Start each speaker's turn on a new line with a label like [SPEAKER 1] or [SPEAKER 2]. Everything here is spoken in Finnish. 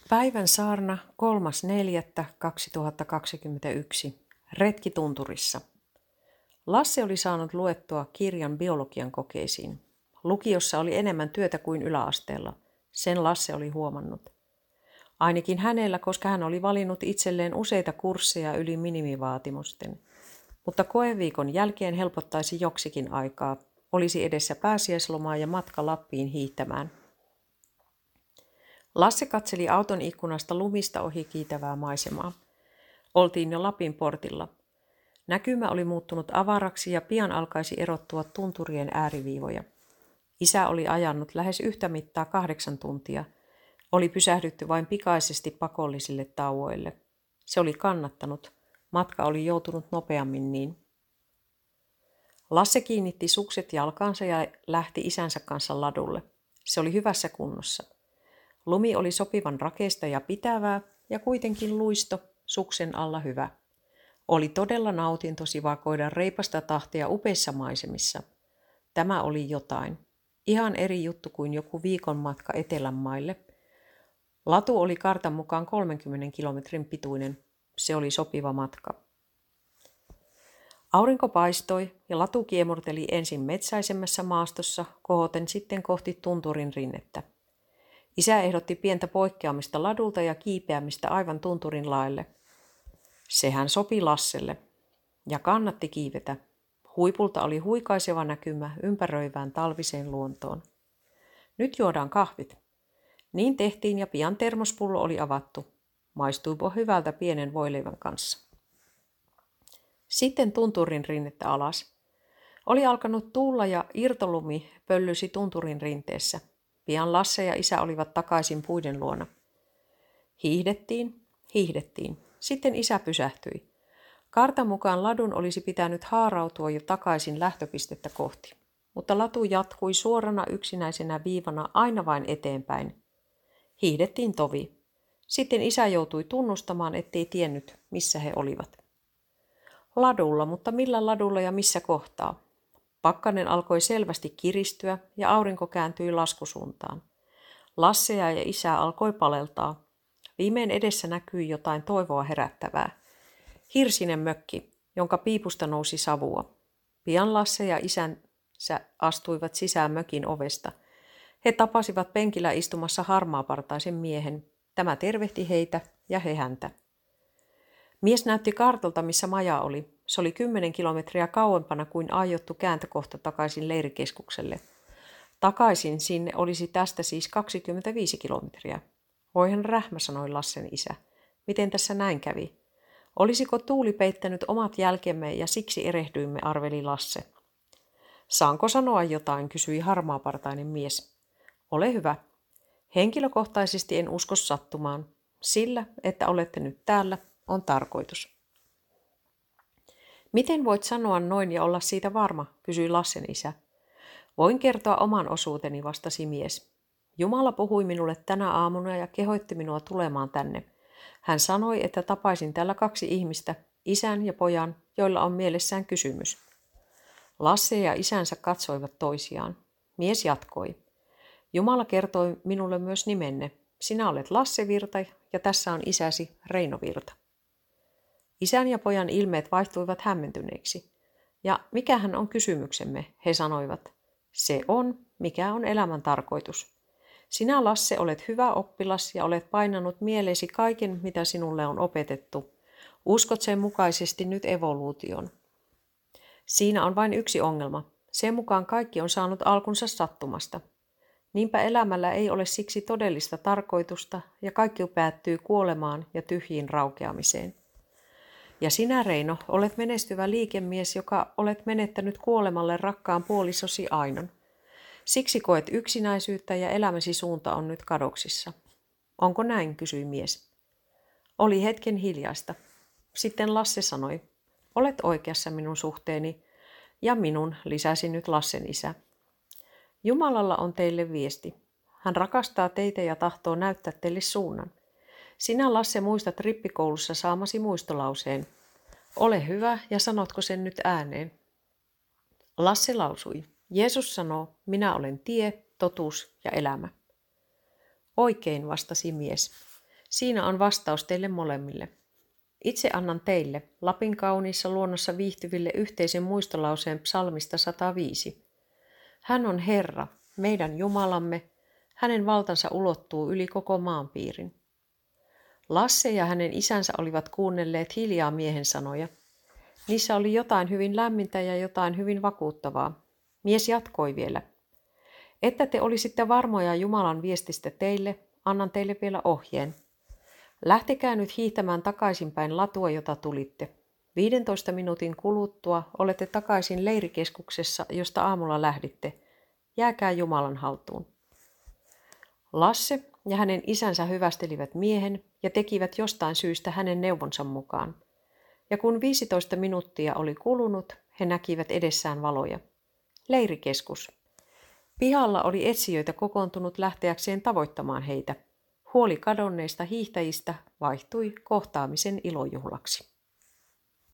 [SPEAKER 1] Päivän saarna 3.4.2021. Retki tunturissa. Lasse oli saanut luettua kirjan biologian kokeisiin. Lukiossa oli enemmän työtä kuin yläasteella. Sen Lasse oli huomannut. Ainakin hänellä, koska hän oli valinnut itselleen useita kursseja yli minimivaatimusten. Mutta koeviikon jälkeen helpottaisi joksikin aikaa. Olisi edessä pääsiäislomaa ja matka Lappiin hiihtämään. Lasse katseli auton ikkunasta lumista ohi kiitävää maisemaa. Oltiin jo Lapin portilla. Näkymä oli muuttunut avaraksi ja pian alkaisi erottua tunturien ääriviivoja. Isä oli ajanut lähes yhtä mittaa 8 tuntia. Oli pysähdytty vain pikaisesti pakollisille tauoille. Se oli kannattanut. Matka oli joutunut nopeammin niin. Lasse kiinnitti sukset jalkaansa ja lähti isänsä kanssa ladulle. Se oli hyvässä kunnossa. Lumi oli sopivan rakeista ja pitävää ja kuitenkin luisto suksen alla hyvä. Oli todella nautinto sivakoida reipasta tahtia upeissa maisemissa. Tämä oli jotain. Ihan eri juttu kuin joku viikon matka Etelänmaille. Latu oli kartan mukaan 30 kilometrin pituinen. Se oli sopiva matka. Aurinko paistoi ja latu kiemurteli ensin metsäisemmässä maastossa, kohoten sitten kohti tunturin rinnettä. Isä ehdotti pientä poikkeamista ladulta ja kiipeämistä aivan tunturin laelle. Sehän sopi Lasselle ja kannatti kiivetä. Huipulta oli huikaiseva näkymä ympäröivään talviseen luontoon. Nyt juodaan kahvit. Niin tehtiin ja pian termospullo oli avattu. Maistuipa hyvältä pienen voileivän kanssa. Sitten tunturin rinnettä alas. Oli alkanut tuulla ja irtolumi pöllysi tunturin rinteessä. Pian Lasse ja isä olivat takaisin puiden luona. Hiihdettiin. Sitten isä pysähtyi. Kartan mukaan ladun olisi pitänyt haarautua jo takaisin lähtöpistettä kohti, mutta latu jatkui suorana yksinäisenä viivana aina vain eteenpäin. Hiihdettiin tovi. Sitten isä joutui tunnustamaan, ettei tiennyt, missä he olivat. Ladulla, mutta millä ladulla ja missä kohtaa? Pakkanen alkoi selvästi kiristyä ja aurinko kääntyi laskusuuntaan. Lasse ja isä alkoi paleltaa. Viimein edessä näkyi jotain toivoa herättävää. Hirsinen mökki, jonka piipusta nousi savua. Pian Lasse ja isänsä astuivat sisään mökin ovesta. He tapasivat penkillä istumassa harmaapartaisen miehen. Tämä tervehti heitä ja he häntä. Mies näytti kartalta, missä maja oli. Se oli 10 kilometriä kauempana kuin aiottu kääntökohta takaisin leirikeskukselle. Takaisin sinne olisi tästä siis 25 kilometriä. Voihan rähmä, sanoi Lassen isä. Miten tässä näin kävi? Olisiko tuuli peittänyt omat jälkemme ja siksi erehdyimme, arveli Lasse. Saanko sanoa jotain, kysyi harmaapartainen mies. Ole hyvä. Henkilökohtaisesti en usko sattumaan. Sillä, että olette nyt täällä, on tarkoitus. Miten voit sanoa noin ja olla siitä varma, kysyi Lassen isä. Voin kertoa oman osuuteni, vastasi mies. Jumala puhui minulle tänä aamuna ja kehoitti minua tulemaan tänne. Hän sanoi, että tapaisin täällä 2 ihmistä, isän ja pojan, joilla on mielessään kysymys. Lasse ja isänsä katsoivat toisiaan. Mies jatkoi. Jumala kertoi minulle myös nimenne. Sinä olet Lasse Virta ja tässä on isäsi Reino Virta. Isän ja pojan ilmeet vaihtuivat hämmentyneiksi. Ja mikähän on kysymyksemme, he sanoivat. Se on, mikä on elämän tarkoitus. Sinä, Lasse, olet hyvä oppilas ja olet painanut mieleesi kaiken, mitä sinulle on opetettu. Uskot sen mukaisesti nyt evoluution. Siinä on vain yksi ongelma. Sen mukaan kaikki on saanut alkunsa sattumasta. Niinpä elämällä ei ole siksi todellista tarkoitusta ja kaikki päättyy kuolemaan ja tyhjiin raukeamiseen. Ja sinä, Reino, olet menestyvä liikemies, joka olet menettänyt kuolemalle rakkaan puolisosi Ainon. Siksi koet yksinäisyyttä ja elämäsi suunta on nyt kadoksissa. Onko näin, kysyi mies. Oli hetken hiljaista. Sitten Lasse sanoi, olet oikeassa minun suhteeni, ja minun, lisäsi nyt Lassen isä. Jumalalla on teille viesti. Hän rakastaa teitä ja tahtoo näyttää teille suunnan. Sinä, Lasse, muistat rippikoulussa saamasi muistolauseen. Ole hyvä ja sanotko sen nyt ääneen? Lasse lausui. Jeesus sanoo, minä olen tie, totuus ja elämä. Oikein, vastasi mies. Siinä on vastaus teille molemmille. Itse annan teille, Lapin kauniissa luonnossa viihtyville, yhteisen muistolauseen psalmista 105. Hän on Herra, meidän Jumalamme, hänen valtansa ulottuu yli koko maanpiirin. Lasse ja hänen isänsä olivat kuunnelleet hiljaa miehen sanoja. Niissä oli jotain hyvin lämmintä ja jotain hyvin vakuuttavaa. Mies jatkoi vielä. Että te olisitte varmoja Jumalan viestistä teille, annan teille vielä ohjeen. Lähtekää nyt hiihtämään takaisinpäin latua, jota tulitte. 15 minuutin kuluttua olette takaisin leirikeskuksessa, josta aamulla lähditte. Jääkää Jumalan haltuun. Lasse ja hänen isänsä hyvästelivät miehen ja tekivät jostain syystä hänen neuvonsa mukaan. Ja kun 15 minuuttia oli kulunut, he näkivät edessään valoja. Leirikeskus. Pihalla oli etsijöitä kokoontunut lähteäkseen tavoittamaan heitä. Huoli kadonneista hiihtäjistä vaihtui kohtaamisen ilojuhlaksi.